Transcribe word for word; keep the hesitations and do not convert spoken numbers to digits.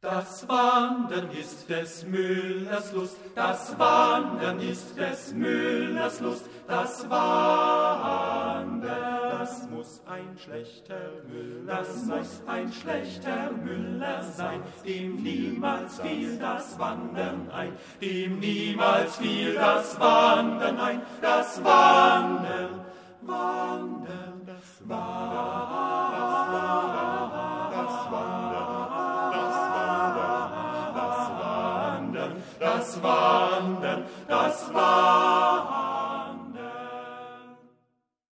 Das Wandern ist des Müllers Lust, das Wandern ist des Müllers Lust, das Wandern, das muss ein schlechter Müller das sein, muss ein schlechter Müller sein, dem niemals fiel das Wandern ein, dem niemals fiel das Wandern ein, das Wandern, Wandern, das Wandern, das Wandern, das Wandern. Das war